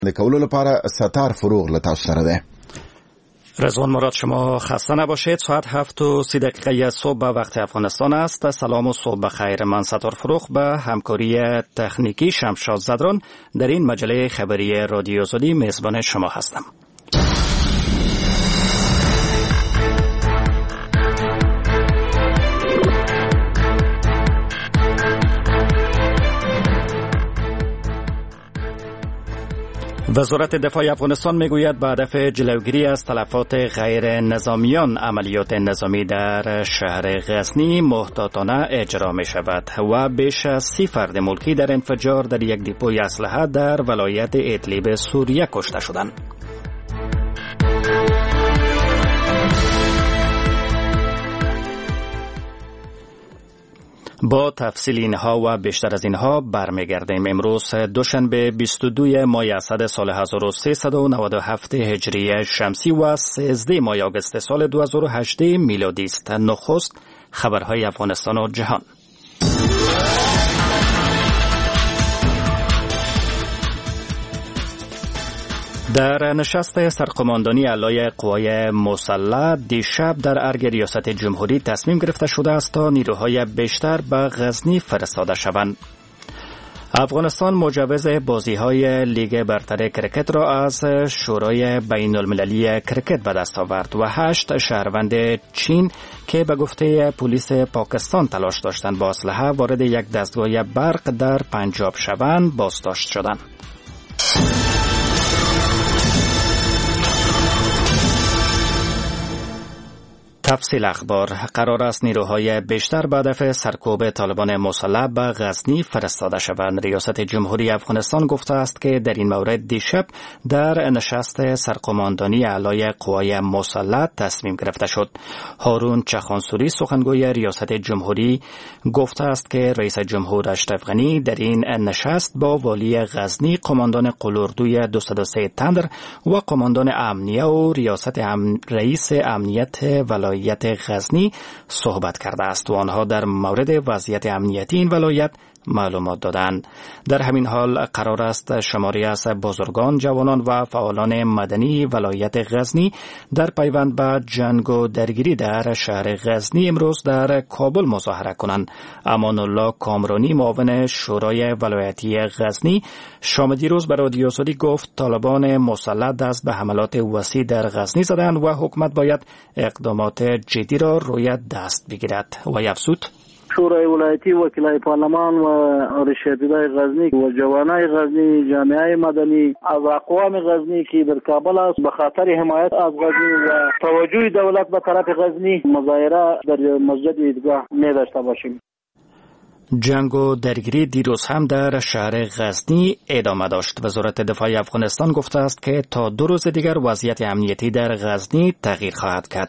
د کولو لپاره ستار فروغ له تاسو سره ده. رضوان مراد، شما خسته نباشید. ساعت 7:30 صبح به وقت افغانستان است. سلام و صبح بخیر. من ستار فروغ به همکاری تکنیکی شمشاد زدران در این مجله خبری رادیو آزادی میزبان شما هستم. وزارت دفاع افغانستان میگوید به هدف جلوگیری از تلفات غیر نظامیان عملیات نظامی در شهر غزنی محتاطانه اجرا می شود و بیش از 30 فرد ملکی در انفجار در یک دیپوی اسلحه در ولایت ادلیب سوریه کشته شدند. با تفصیل اینها و بیشتر از اینها برمیگردیم. امروز دوشنبه 22 ماه اسد سال 1397 هجری شمسی و 13 ماه آگوست سال 2018 میلادی است. نخست خبرهای افغانستان و جهان. در نشست سرقماندانی اعلای قوای مسلح دیشب در ارگ ریاست جمهوری تصمیم گرفته شده است تا نیروهای بیشتر به غزنی فرستاده شوند. افغانستان مجوز بازی‌های لیگ برتر کرکت را از شورای بین المللی کرکت به دست آورد و 8 شهروند چین که به گفته پلیس پاکستان تلاش داشتند با اسلحه وارد یک دستگاه برق در پنجاب شوند بازداشت شدند. تفصیل اخبار. قرار است نیروهای بیشتر به هدف سرکوب طالبان مسلح به غزنی فرستاده شوند. ریاست جمهوری افغانستان گفته است که در این مورد دیشب در نشست سرقماندانی اعلای قوای مسلح تصمیم گرفته شد. هارون چخانسوری سخنگوی ریاست جمهوری گفته است که رئیس جمهور اشرف غنی در این نشست با والی غزنی، قماندان قلوردوی 203 تندر و قماندان امنیه و رئیس امنیت ولایت غزنی صحبت کرده است و آنها در مورد وضعیت امنیتی این ولایت معلومات دادند. در همین حال قرار است شماری از بزرگان، جوانان و فعالان مدنی ولایت غزنی در پیوند به جنگ و درگیری در شهر غزنی امروز در کابل مظاهره کنند. امان الله کامرانی، معاون شورای ولایتی غزنی، شام دیروز به رادیو آزادی گفت طالبان مسلح دست به حملات وسیع در غزنی زدند و حکومت باید اقدامات جدی را روی دست بگیرد و افزود شورای ولایتی، وکلای پارلمان و رشدیدای غزنی و جوانای غزنی، جامعه مدنی از اقوام غزنی که در کابل است به خاطر حمایت از غزنی و توجه دولت به طرف غزنی مظاهره در مسجد عیدگاه می داشته باشیم. جنگ و درگیری دیروز هم در شهر غزنی ادامه داشت. وزارت دفاع افغانستان گفته است که تا 2 روز دیگر وضعیت امنیتی در غزنی تغییر خواهد کرد.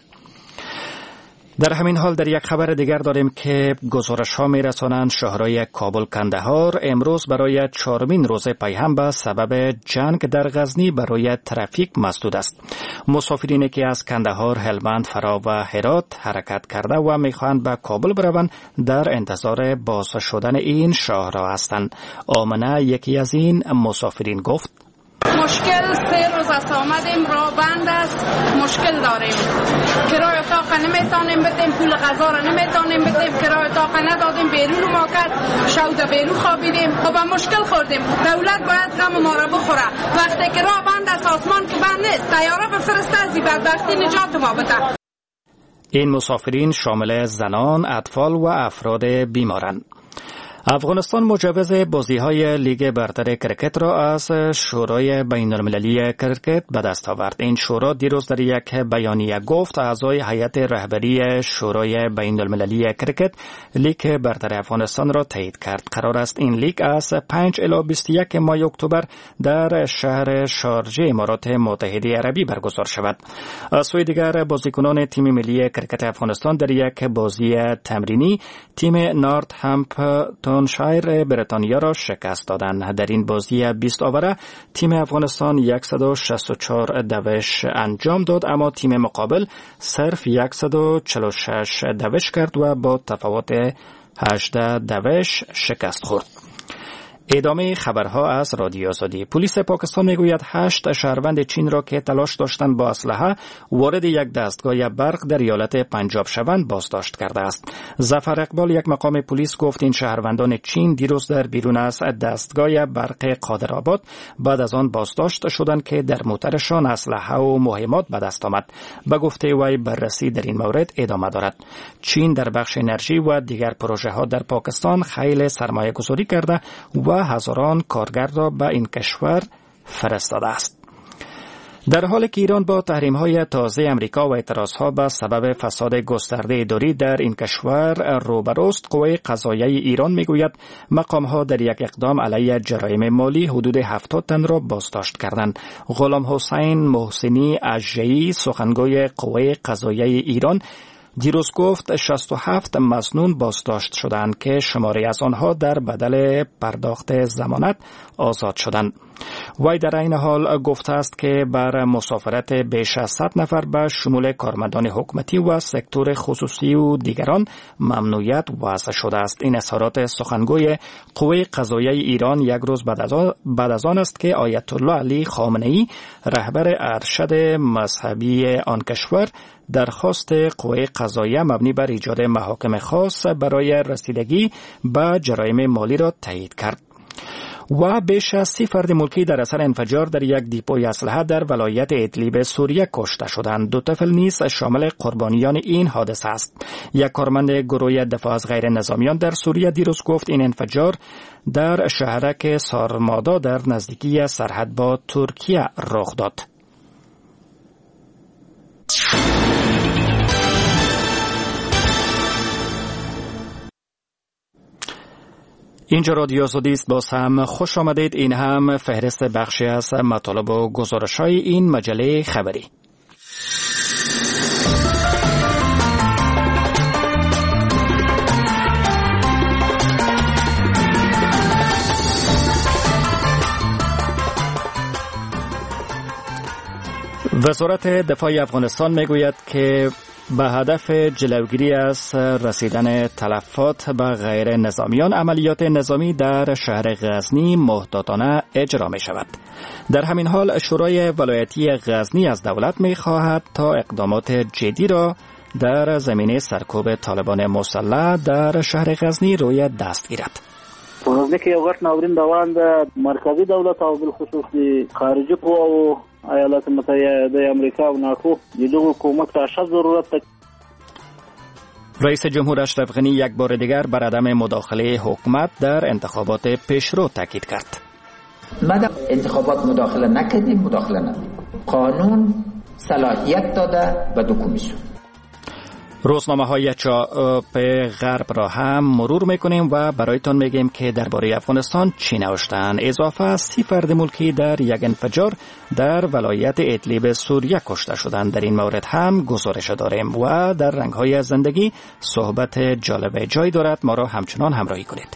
در همین حال در یک خبر دیگر داریم که گزارش ها می رسانند شهرهای کابل، کندهار امروز برای 4مین روز پیهم به سبب جنگ در غزنی برای ترافیک مسدود است. مسافرینی که از کندهار، هلمند، فرا و هرات حرکت کرده و می خواهند به کابل بروند در انتظار باز شدن این شهرها هستند. آمنه یکی از این مسافرین گفت مشکل 3 روز است آمدیم، راه بند است، مشکل داریم. کرای اتاق نمیتونیم بدیم، پول غذا را نمیتونیم بدیم، کرای اتاق ندادیم، بیرون رو ما کرد، شود بیرون خوابیدیم و به مشکل خوردیم. دولت باید غم ما را بخوره. وقتی که راه بند است، آسمان که بند نیست، طیاره بفرسته از این بدبختی نجات ما بده. این مسافرین شامل زنان، اطفال و افراد بیمارند. افغانستان مجوز بازی‌های لیگ برتر کرکت را از شورای بین المللی کرکت به دست آورد. این شورا دیروز در یک بیانیه گفت اعضای هیئت رهبری شورای بین المللی کرکت لیگ برتر افغانستان را تایید کرد. قرار است این لیگ از 5 الی 21 ماه اکتبر در شهر شارجه امارات متحده عربی برگزار شود. از سوی دیگر بازیکنان تیم ملی کرکت افغانستان در یک بازی تمرینی تیم نارت همپتون شایر بریتانیا را شکست دادند. در این بازی 20 آوره تیم افغانستان 164 دوش انجام داد، اما تیم مقابل صرف 146 دوش کرد و با تفاوت 18 دوش شکست خورد. ادامه خبرها از رادیو آزادی. پلیس پاکستان میگوید 8 شهروند چین را که تلاش داشتند با اسلحه وارد یک دستگاه برق در ایالت پنجاب شوند بازداشت کرده است. ظفر اقبال، یک مقام پلیس، گفت این شهروندان چین دیروز در بیرون از دستگاه برق قادرآباد بعد از آن بازداشت شدند که در موترشان اسلحه و مهمات به دست آمد. به گفته وی بررسی در این مورد ادامه دارد. چین در بخش انرژی و دیگر پروژه ها در پاکستان خیلی سرمایه گذاری کرده و هزاران کارگر را به این کشور فرستاده است. در حالی که ایران با تحریم‌های تازه امریکا و اعتراضها به سبب فساد گسترده اداری در این کشور روبروست، قوه قضاییه ایران میگوید مقام‌ها در یک اقدام علیه جرایم مالی حدود 70 تن را بازداشت کردند. غلام حسین محسنی اژه‌ای، سخنگوی قوه قضاییه ایران، دیروز گفت 67 مظنون بازداشت شدند که شماری از آنها در بدل پرداخت ضمانت آزاد شدند. وی در این حال گفته است که بر مسافرت بیش از 100 نفر به شمول کارمندان حکومتی و سکتور خصوصی و دیگران ممنوعیت وضع شده است. این اظهارات سخنگوی قوه قضاییه ایران یک روز بعد از آن است که آیت الله علی خامنه‌ای، رهبر ارشد مذهبی آن کشور، درخواست قوه قضاییه مبنی بر ایجاد محاکم خاص برای رسیدگی به جرایم مالی را تایید کرد. و بیش از 30 فرد ملکی در اثر انفجار در یک دیپوی اسلحه در ولایت ادلیب سوریه کشته شدند. 2 طفل نیز شامل قربانیان این حادثه است. یک کارمند گروه دفاع از غیر نظامیان در سوریه دیروز گفت این انفجار در شهرک سارمادا در نزدیکی سرحد با ترکیه رخ داد. اینجا رادیو آزادی است. باز هم خوش آمدید. این هم فهرست بخشی از مطالب و گزارش‌های این مجله خبری. وزارت دفاع افغانستان میگوید که به هدف جلوگیری از رسیدن تلفات به غیر نظامیان، عملیات نظامی در شهر غزنی محتاطانه اجرا می شود. در همین حال شورای ولایتی غزنی از دولت می خواهد تا اقدامات جدی را در زمینه سرکوب طالبان مسلح در شهر غزنی روی دست گیرد. غزنی که یو غټ ناورین روان ده، مرکزی دولت او بالخصوص د خارجي قواو ایالات متحده امریکا و ناتو د دغه کومک ته اشد ضرورت ده. رئیس جمهور اشرف غنی یک بار دیگر بر عدم مداخله حکومت در انتخابات پیشرو تاکید کرد. ما در انتخابات مداخله نکردیم، مداخله نداریم. قانون صلاحیت داده به دو کمیسیون. روزنامه‌های چاپ غرب را هم مرور میکنیم و برایتان میگیم که درباره افغانستان چی نوشتن. اضافه از 30 فرد ملکی در یک انفجار در ولایت ادلیب سوریه کشته شدند. در این مورد هم گزارش داریم و در رنگ‌های زندگی صحبت جالب جای دارد. ما را همچنان همراهی کنید.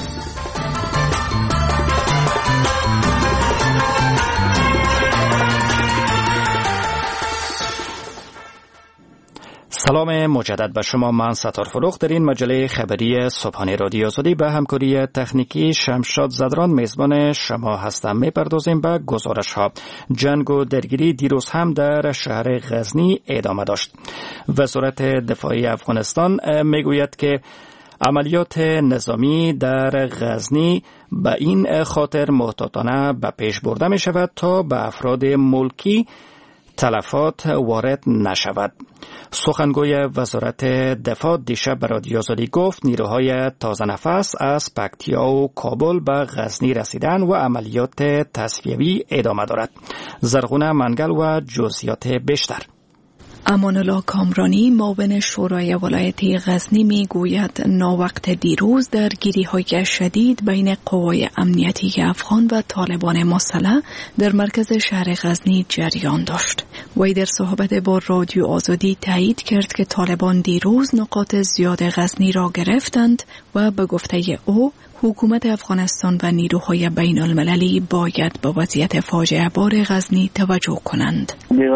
سلام مجدد به شما. من ستار فروخ در این مجله خبری صبحانه رادیو آزادی به همکاری تکنیکی شمشاد زدران میزبان شما هستم. میپردازیم به گزارش ها. جنگ و درگیری دیروز هم در شهر غزنی ادامه داشت. وزارت دفاع افغانستان میگوید که عملیات نظامی در غزنی به این خاطر محتاطانه به پیش برده می شود تا به افراد ملکی تلفات وارد نشود. سخنگوی وزارت دفاع دیشب به رادیو آزادی گفت نیروهای تازه نفس از پکتیا و کابل به غزنی رسیدن و عملیات تصفیوی ادامه دارد. زرغونه منگل و جزئیات بیشتر. امان الله کامرانی، معاون شورای ولایتی غزنی میگوید ناوقت دیروز درگیری‌های شدید بین قوای امنیتی افغان و طالبان مسلح در مرکز شهر غزنی جریان داشت. وی در صحبت با رادیو آزادی تایید کرد که طالبان دیروز نقاط زیاد غزنی را گرفتند و به گفته او حکومت افغانستان و نیروهای بین المللی باید به وضعیت فاجعه بار غزنی توجه کنند.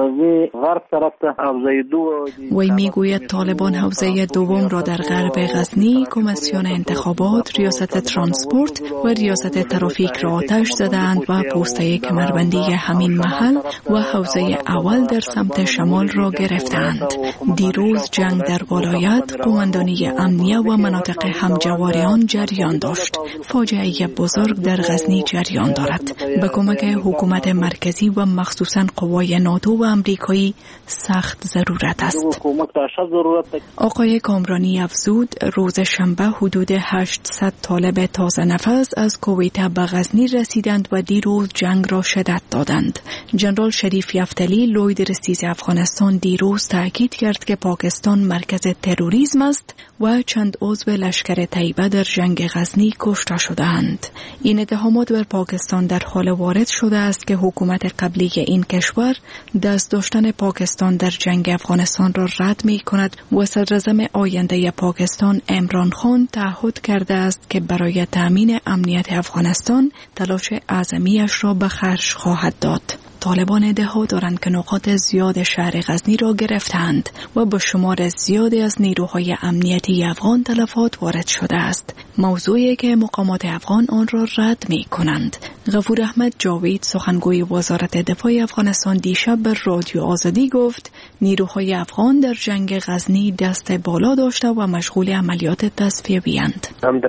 وی میگوید طالبان حوزه دوم را در غرب غزنی، کمیسیون انتخابات، ریاست ترانسپورت و ریاست ترافیک را آتش زدند و پوسته کمربندی همین محل و حوزه اول در سمت شمال را گرفتند. دیروز جنگ در ولایت، قماندانی امنیه و مناطق همجوار آن جریان داشت. فاجعه بزرگ در غزنی جریان دارد. به کمک حکومت مرکزی و مخصوصاً قوای ناتو و امریکایی سخت ضرورت است. آقای کامرانی افزود روز شنبه حدود 800 طالب تازه نفس از کویته به غزنی رسیدند و دیروز جنگ را شدت دادند. جنرال شریف یفتلی لوی رئیس افغانستان دیروز تاکید کرد که پاکستان مرکز تروریسم است و چند عضو لشکر طیبه در جنگ غزنی کشته شدند. این اتهامات بر پاکستان در حال وارد شده است که حکومت قبلی این کشور دست داشتن پاکستان در جنگ افغانستان را رد می کند و صدراعظم آینده پاکستان عمران خان تعهد کرده است که برای تامین امنیت افغانستان تلاش اعظمیش را به خرج خواهد داد. طالبان ادعا دارند که نقاط زیاد شهر غزنی را گرفتند و با شمار زیادی از نیروهای امنیتی افغان تلفات وارد شده است. موضوعی که مقامات افغان آن را رد می کنند. غفور احمد جاوید سخنگوی وزارت دفاع افغانستان دیشب بر رادیو آزادی گفت نیروهای افغان در جنگ غزنی دست بالا داشته و مشغول عملیات تصفیه‌ای اند.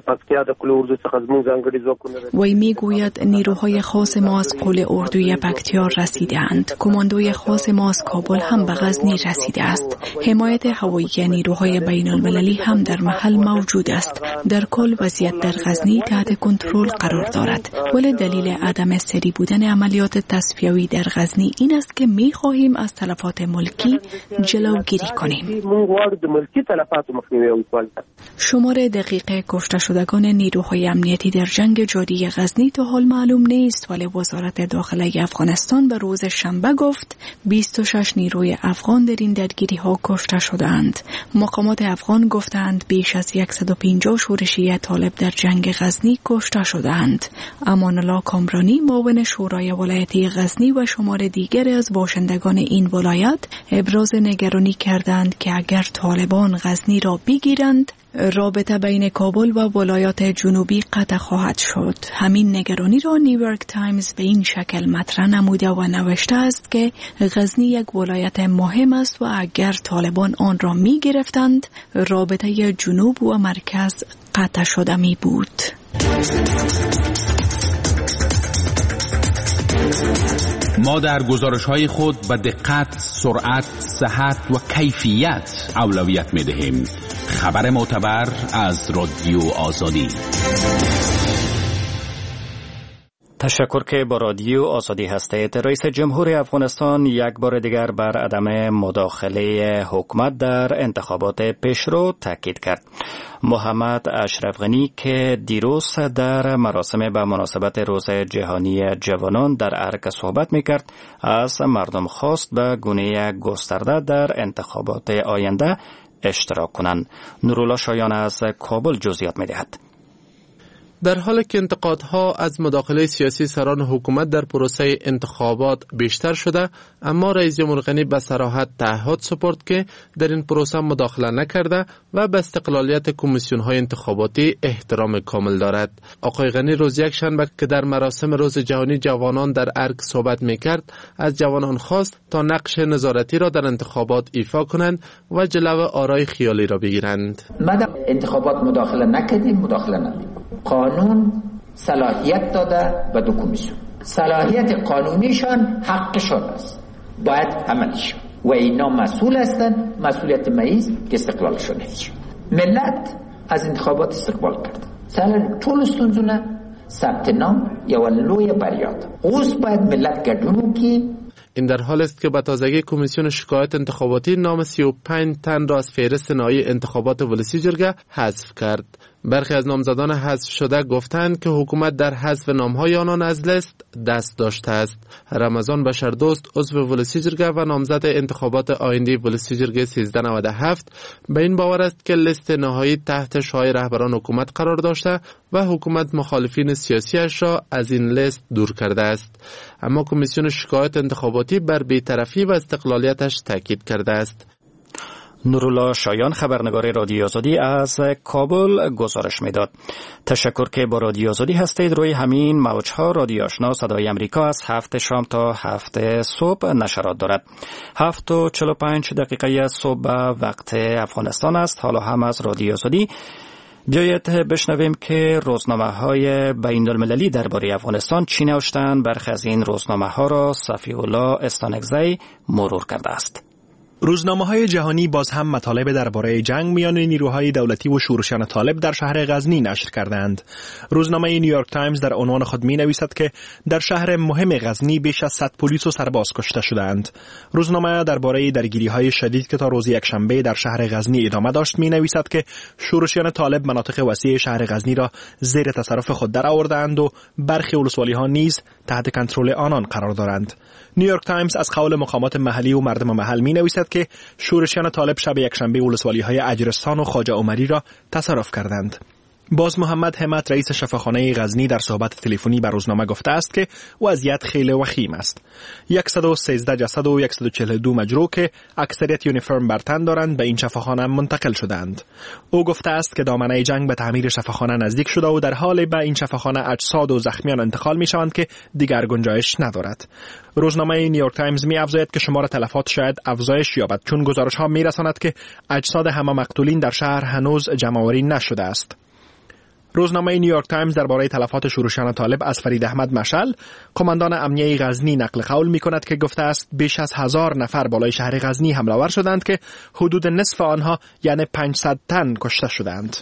وی میگوید نیروهای خاص ما از قل اردوی پکتیا رسیدند. کماندوی خاص ما از کابل هم به غزنی رسیده است. حمایت هوایی نیروهای بین المللی هم در محل موجود است. در کل وضعیت در غزنی تحت کنترل قرار دارد. ولی دلیل عدم سری بودن عملیات تصفیه‌ای در غزنی این است که می‌خواهیم از تلفات ملکی جلوگیری کنیم. شمار دقیق کشته شدگان نیروهای امنیتی در جنگ جاری غزنی تا حال معلوم نیست، ولی وزارت داخله افغانستان به روز شنبه گفت 26 نیروی افغان در این درگیری‌ها کشته شدند. مقامات افغان گفتند بیش از 150 شورشی طالب در جنگ غزنی کشته شدند. امان الله کامرانی معاون شورای ولایتی غزنی و شمار دیگر از باشندگان این ولایت ابراز نگرانی کردند که اگر طالبان غزنی را بگیرند رابطه بین کابل و ولایات جنوبی قطع خواهد شد. همین نگرانی را نیویورک تایمز به این شکل مطرح نموده و نوشته است که غزنی یک ولایت مهم است و اگر طالبان آن را می گرفتند رابطه جنوب و مرکز قطع شده می بود. ما در گزارش‌های خود به دقت، سرعت، صحت و کیفیت اولویت می‌دهیم. خبر معتبر از رادیو آزادی. تشکر که با رادیو آزادی هستید. رئیس جمهور افغانستان یک بار دیگر بر عدم مداخله حکومت در انتخابات پیشرو تاکید کرد. محمد اشرف غنی که دیروز در مراسم به مناسبت روز جهانی جوانان در ارگ صحبت میکرد، از مردم خواست به گونه گسترده در انتخابات آینده اشتراک کنند. نورالله شایان از کابل جزئیات میدهد. در حالی که انتقادها از مداخله سیاسی سران حکومت در پروسه انتخابات بیشتر شده، اما رئیس جمهور غنی به صراحت تعهد سپرد که در این پروسه مداخله نکرده و به استقلالیت کمیسیون‌های انتخاباتی احترام کامل دارد. آقای غنی روز یکشنبه که در مراسم روز جهانی جوانان در ارگ صحبت می‌کرد، از جوانان خواست تا نقش نظارتی را در انتخابات ایفا کنند و جلو آرای خیالی را بگیرند. ما در انتخابات مداخله نکردیم، مداخله نداریم. قانون صلاحیت داده به دو کمیسیون. صلاحیت قانونیشان حقشان است، باید عمل شود و اینا مسئول هستند. مسئولیت ماییست که استقلالشون هست. ملت از انتخابات استقبال کرد. سال طول استونزونه ثبت نام یا لوی بریاد. اوس باید ملت گردونو کی. این در حال است که به تازگی کمیسیون شکایت انتخاباتی نام 35 تن را از فهرست نهایی انتخابات ولسی جرگه حذف کرد. برخی از نامزدان حذف شده گفتند که حکومت در حذف نام‌های آنان از لیست دست داشته است. رمضان بشردوست، عضو ولسیجرگه و نامزد انتخابات آیندی ولسیجرگه 1397 به این باور است که لیست نهایی تحت شعار رهبران حکومت قرار داشته و حکومت مخالفین سیاسیش را از این لیست دور کرده است. اما کمیسیون شکایات انتخاباتی بر بی‌طرفی و استقلالیتش تاکید کرده است. نورالله شایان خبرنگار رادیو آزادی از کابل گزارش میداد. تشکر که با رادیو آزادی هستید. روی همین موجها رادیو آشنا صدای امریکا از 7 شام تا 7 صبح نشرات دارد. 7:45 صبح وقت افغانستان است. حالا هم از رادیو آزادی بیایید بشنویم که روزنامه‌های بین‌المللی درباره افغانستان چی نوشتند. برخی از این روزنامه‌ها را صفی الله استانکزی مرور کرده است. روزنامه‌های جهانی باز هم مطالب درباره جنگ میان نیروهای دولتی و شورشیان طالب در شهر غزنی نشر کردند. روزنامه نیویورک تایمز در عنوان خود می‌نویسد که در شهر مهم غزنی بیش از 100 پلیس و سرباز کشته شدند. روزنامه درباره درگیری‌های شدید که تا روز یکشنبه در شهر غزنی ادامه داشت می‌نویسد که شورشیان طالب مناطق وسیع شهر غزنی را زیر تصرف خود درآوردند و برخی ولسوالی‌ها نیز تحت کنترل آنان قرار دارند. نیویورک تایمز از قول مقامات محلی و مردم محل می‌نویسد که شورشیان طالب شب یکشنبه ولسوالی‌های اجرستان و خواجه عمری را تصرف کردند. باز محمد همت رئیس شفاخانه غزنی در صحبت تلفنی با روزنامه گفته است که وضعیت خیلی وخیم است. 113 جسد و 142 مجروح که اکثریت یونیفرم بر تن دارند به این شفاخانه منتقل شدند. او گفته است که دامنه جنگ به تعمیر شفاخانه نزدیک شده و در حال به این شفاخانه اجساد و زخمیان انتقال می شوند که دیگر گنجایش ندارد. روزنامه نیویورک تایمز می افزاید که شمار تلفات شاید افزایش یابد چون گزارش ها می رساند که اجساد همه مقتولین در شهر هنوز جمع‌آوری نشده است. روزنامه نیویورک تایمز درباره تلفات شورشیان طالب از فرید احمد مشعل، قماندان امنیه غزنی نقل قول می‌کند که گفته است بیش از 1000 نفر بالای شهر غزنی حمله آور شدند که حدود نصف آنها یعنی 500 تن کشته شدند.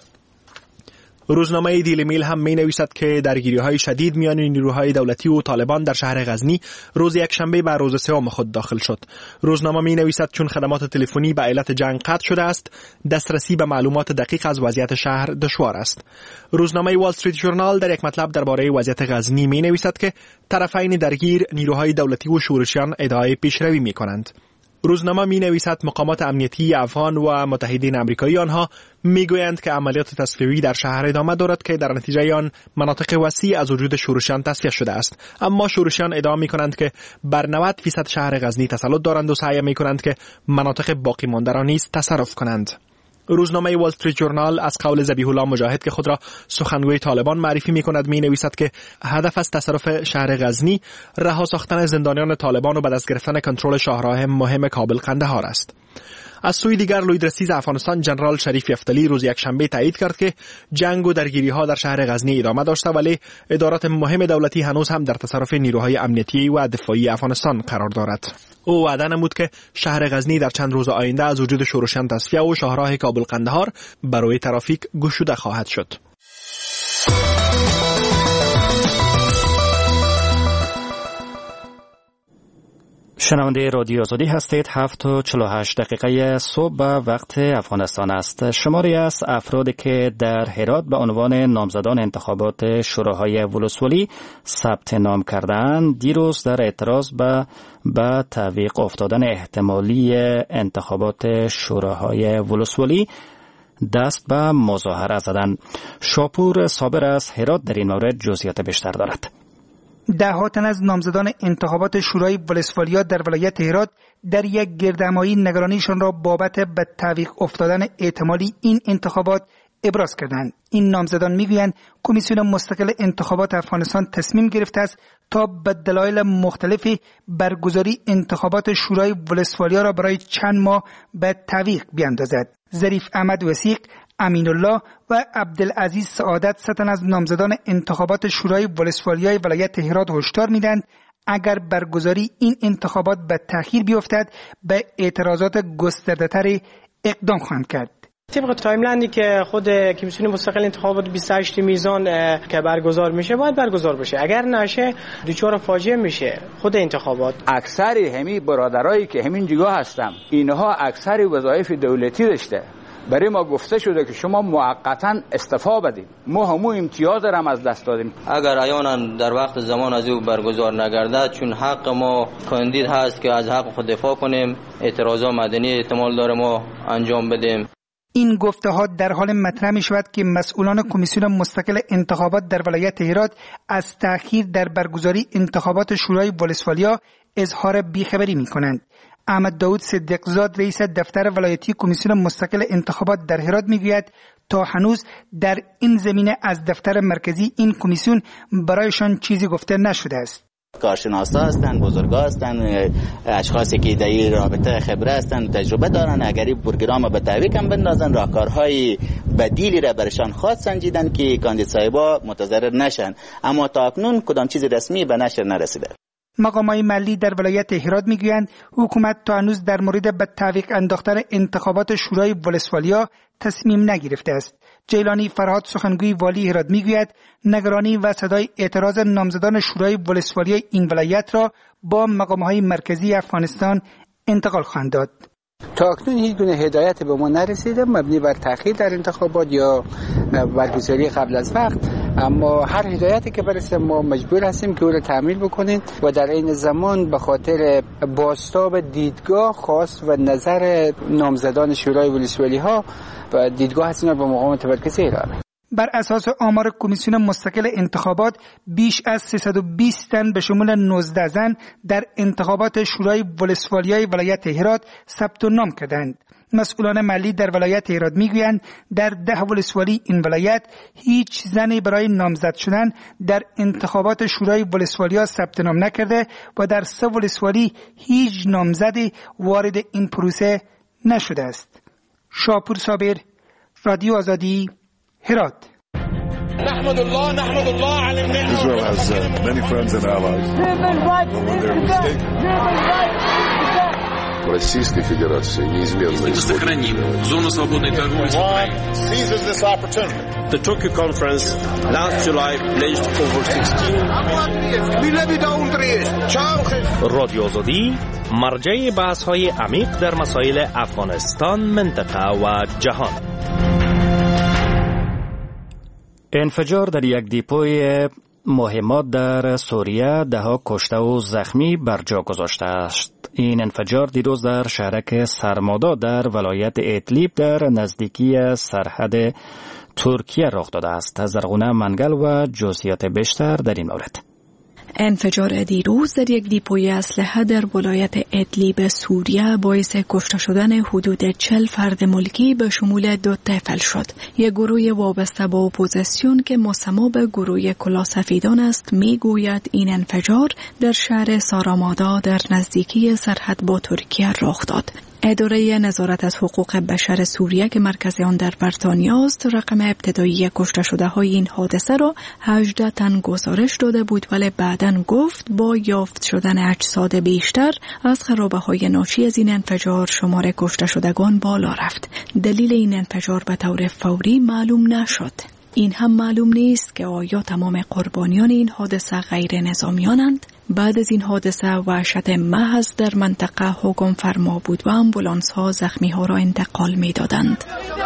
روزنامه دیلی میل هم می نویسد که درگیری‌های شدید میان نیروهای دولتی و طالبان در شهر غزنی روز یکشنبه به روز سوم خود داخل شد. روزنامه می نویسد چون خدمات تلفنی به علت جنگ قطع شده است، دسترسی به معلومات دقیق از وضعیت شهر دشوار است. روزنامه وال استریت ژورنال در یک مطلب درباره وضعیت غزنی می نویسد که طرفین درگیر نیروهای دولتی و شورشیان ادعای پیشروی می کنند. روزنامه می نویسد مقامات امنیتی افغان و متحدین آمریکایی آنها می گویند که عملیات تصفیه‌ای در شهر ادامه دارد که در نتیجه آن مناطق وسیع از وجود شورشیان تصفیه شده است. اما شورشیان ادعا می کنند که بر 90% شهر غزنی تسلط دارند و سعی می کنند که مناطق باقی مانده را نیز تصرف کنند. روزنامه وال استریت ژورنال از قول ذبیح الله مجاهد که خود را سخنگوی طالبان معرفی می‌کند می‌نویسد که هدف از تصرف شهر غزنی رها ساختن زندانیان طالبان و به دست گرفتن کنترل شاهراه مهم کابل قندهار است. از سوی دیگر لویدرسیز افغانستان جنرال شریف یفتلی روز یکشنبه تایید کرد که جنگ و درگیری‌ها در شهر غزنی ادامه داشته ولی ادارات مهم دولتی هنوز هم در تصرف نیروهای امنیتی و دفاعی افغانستان قرار دارد. او وعده نمود که شهر غزنی در چند روز آینده از وجود شورشیان تصفیه و شاهراه کابل قندهار برای ترافیک گشوده خواهد شد. شنونده رادیو آزادی هستید. 7:48 صبح به وقت افغانستان است. شماری از افرادی که در هرات به عنوان نامزدان انتخابات شوراهای ولسوالی ثبت نام کردند دیروز در اعتراض به تعویق افتادن احتمالی انتخابات شوراهای ولسوالی دست به مظاهره زدند. شاپور صابر از هرات در این مورد جزئیات بیشتر دارد. ده‌ها تن از نامزدان انتخابات شورای ولسوالیا در ولایت هرات در یک گردهمایی نگرانیشان را بابت به تعویق افتادن احتمالی این انتخابات ابراز کردند. این نامزدان میگویند کمیسیون مستقل انتخابات افغانستان تصمیم گرفته است تا به دلایل مختلفی برگزاری انتخابات شورای ولسوالیا را برای چند ماه به تعویق بیاندازد. ظریف احمد وثیق، امین الله و عبدالعزیز سعادت ستن از نامزدان انتخابات شورای ولسوالیای ولایت هرات هشدار میدند اگر برگزاری این انتخابات به تأخیر بیفتد به اعتراضات گسترده‌تر اقدام خواهند کرد. طبق تایملاینی که خود کمیسیون مستقل انتخابات 28 میزان که برگزار میشه باید برگزار بشه، اگر نشه دچار فاجعه میشه خود انتخابات. اکثر همین برادرایی که همین جگاه هستم اینها اکثر وظایف دولتی داشته برای ما گفته شده که شما موقتا استعفا بدید. ما همو امتیاز را از دست دادیم. اگر عیانا در وقت زمان از او برگزار نگردد، چون حق ما کاندید هست که از حق خود دفاع کنیم، اعتراضات مدنی احتمال داره ما انجام بدیم. این گفته ها در حال مطرح می شود که مسئولان کمیسیون مستقل انتخابات در ولایت هرات از تأخیر در برگزاری انتخابات شورای ولسوالی اظهار بیخبری می کنند. احمد داود صدیقزاد رئیس دفتر ولایتی کمیسیون مستقل انتخابات در هرات میگوید تا هنوز در این زمینه از دفتر مرکزی این کمیسیون برایشان چیزی گفته نشده است. کارشناسا هستند، بزرگا هستند، اشخاصی که در این رابطه خبره هستند، تجربه دارند. اگر این پروگرام به تعویق هم بندازن، راهکارهای بدیلی را برشان خواهد سنجیدن که کاندید صاحبا متضرر نشن، اما تا اکنون کدام چیز رسمی به نشر نرسیده. مقامات محلی در ولایت هرات میگویند حکومت تا هنوز در مورد به تعویق انداختن انتخابات شورای ولسوالی تصمیم نگرفته است. جیلانی فرهاد سخنگوی والی هرات میگوید نگرانی و صدای اعتراض نامزدان شورای ولسوالی این ولایت را با مقامات مرکزی افغانستان انتقال خواهند داد. تا اکنون هیچ گونه هدایت به ما نرسیده مبنی بر تأخیر در انتخابات یا برگزاری قبل از وقت، اما هر هدایتی که برسه ما مجبور هستیم که او را تعمیل بکنیم و در این زمان به خاطر بازتاب دیدگاه خاص و نظر نامزدان شورای ولسوالی ها و دیدگاه هستیم به مقام مرکزی ارائه. بر اساس آمار کمیسیون مستقل انتخابات بیش از 320 تن به شمول 19 زن در انتخابات شورای ولسوالی ولایت هرات ثبت نام کردند. مسئولان محلی در ولایت هرات میگویند در 10 ولسوالی این ولایت هیچ زنی برای نامزد شدن در انتخابات شورای ولسوالی ثبت نام نکرده و در 3 ولسوالی هیچ نامزدی وارد این پروسه نشده است. شاپور صابر، رادیو آزادی، هرات. نحمد الله على النعمة. Israel has many friends and allies. Российской Федерации неизменно сохраним зону свободной торговли с Украиной. Seizes this opportunity. The Tokyo conference last July pledged over 16. رادیو آزادی مرجع بحث‌های عمیق در مسائل افغانستان، منطقه و جهان. انفجار در یک دیپوی مهمات در سوریه 10 کشته و زخمی بر جا گذاشته است. این انفجار دیروز در شهرک سرمادا در ولایت ادلیب در نزدیکی سرحد ترکیه رخ داده است. زرغونه منگل و جزئیات بیشتر در این مورد. انفجار دیروز در یک دیپوی اسلحه در ولایت ادلیب سوریه باعث کشته شدن حدود 40 فرد ملکی به شمول 2 طفل شد. یک گروه وابسته به اپوزیسیون که مسما به گروه کلاسفیدان است میگوید این انفجار در شهر سارامادا در نزدیکی سرحد با ترکیه رخ داد. اداره نظارت از حقوق بشر سوریه که مرکز آن در بریتانیا است رقم ابتدایی کشته شده های این حادثه را 18 تن گزارش داده بود، ولی بعداً گفت با یافت شدن اجساد بیشتر از خرابه های ناشی از این انفجار شمار کشته شدگان بالا رفت. دلیل این انفجار به طور فوری معلوم نشد. این هم معلوم نیست که آیا تمام قربانیان این حادثه غیر نظامیانند. بعد از این حادثه وحشت محض در منطقه حکم فرما بود و امبولانس ها زخمی ها را انتقال می دادند.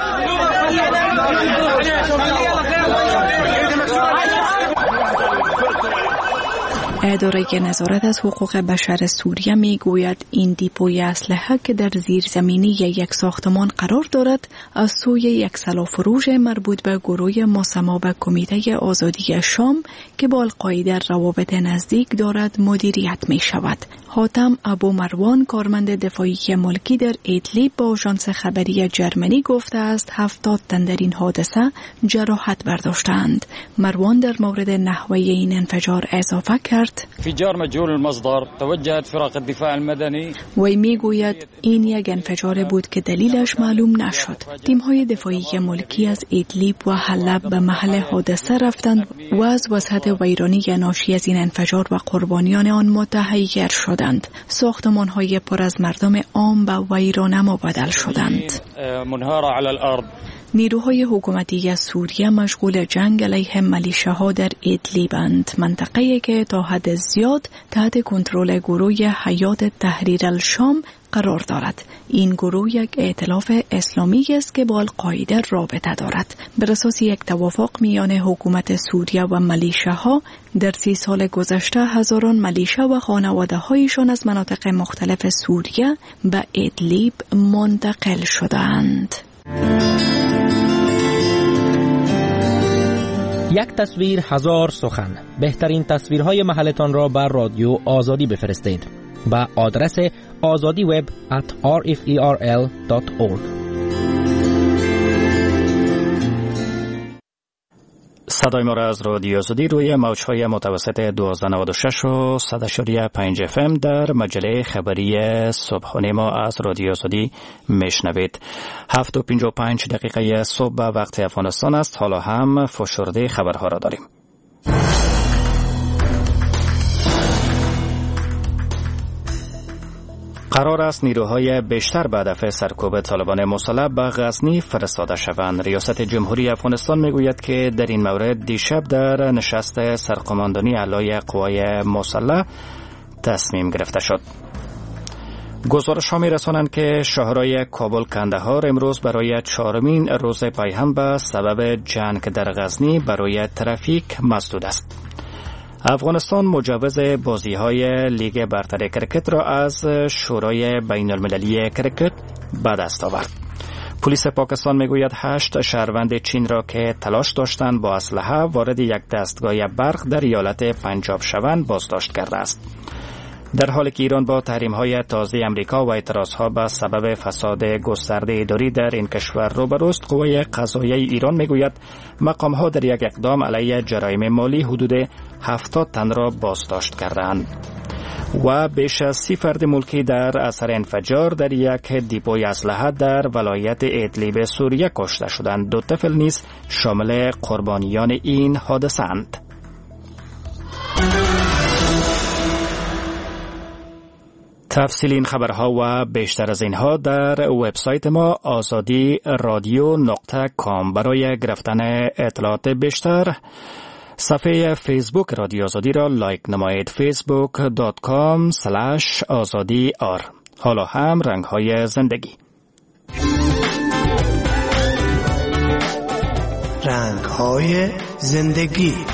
اداره نظارت از حقوق بشر سوریه می گوید این دیپوی اسلحه که در زیرزمینی یک ساختمان قرار دارد از سوی یک سلاحفروش مربوط به گروه مسما به کمیته آزادی شام که با القاعده روابط نزدیک دارد مدیریت می شود. حاتم ابو مروان کارمند دفاعی ملکی در ادلیب با آژانس خبری جرمنی گفته است 70 تن در این حادثه جراحت برداشتند. مروان در مورد نحوه این انفجار اضافه کرد انفجار مجهول المصدر توجهت فراق الدفاع المدنی. وی میگوید این یک انفجار بود که دلیلش معلوم نشد. تیم‌های دفاعی ملکی از ادلیب و حلب به محل حادثه رفتند و از وسط ویرانی ناشی از این انفجار و قربانیان آن متحیر شدند. ساختمان‌های پر از مردم عام به ویرانه مبدل شدند. منهارة على الارض. نیروهای حکومتی سوریه مشغول جنگ علیه ملیشه‌ها در ادلیبند، منطقه‌ای که تا حد زیاد تحت کنترل گروه حیات تحریر الشام قرار دارد. این گروه یک ائتلاف اسلامی است که با القاعده رابطه دارد. بر اساس یک توافق میان حکومت سوریه و ملیشه‌ها در 30 سال گذشته هزاران ملیشه و خانواده‌هایشان از مناطق مختلف سوریه به ادلیب منتقل شدند. یک تصویر هزار سخن. بهترین تصویرهای محلتان را بر رادیو آزادی بفرستید به آدرس azadiweb@rferl.org. صدای ما را از رادیو آزادی روی موج‌های متوسط 1296 و 100.5 FM در مجله خبری صبحانه ما از رادیو آزادی میشنوید. 7:55 دقیقه صبح به وقت افغانستان است. حالا هم فشرده خبرها را داریم. قرار است نیروهای بیشتر به هدف سرکوب طالبان مسلح به غزنی فرستاده شوند. ریاست جمهوری افغانستان میگوید که در این مورد دیشب در نشست سرقماندنی اعلای قوای مسلح تصمیم گرفته شد. گزارش‌ها می‌رسانند که شاهرای کابل کندهار امروز برای 4مین روز پایهم به سبب جنگ در غزنی برای ترافیک مسدود است. افغانستان مجوز بازی‌های لیگ برتر کرکت را از شورای بین‌المللی کرکت به دست آورد. پلیس پاکستان میگوید 8 شهروند چین را که تلاش داشتند با اسلحه وارد یک دستگاه برق در ایالت پنجاب شوند بازداشت کرده است. در حالی که ایران با تحریم‌های تازه امریکا و اعتراضها به سبب فساد گسترده اداری در این کشور روبروست، قوه قضاییه ایران میگوید مقام‌ها در یک اقدام علیه جرایم مالی حدود 70 تن را بازداشت کردند. و بیش از 30 فرد ملکی در اثر انفجار در یک دیپوی اسلحه در ولایت ادلیب سوریه کشته شدند. 2 طفل نیز شامل قربانیان این حادثه اند. تفصیل این خبرها و بیشتر از اینها در وبسایت ما azadi.radio.com. برای گرفتن اطلاعات بیشتر صفحه فیسبوک رادیو آزادی را لایک نمایید. facebook.com/azadi.r. حالا هم رنگ‌های زندگی. رنگ‌های زندگی.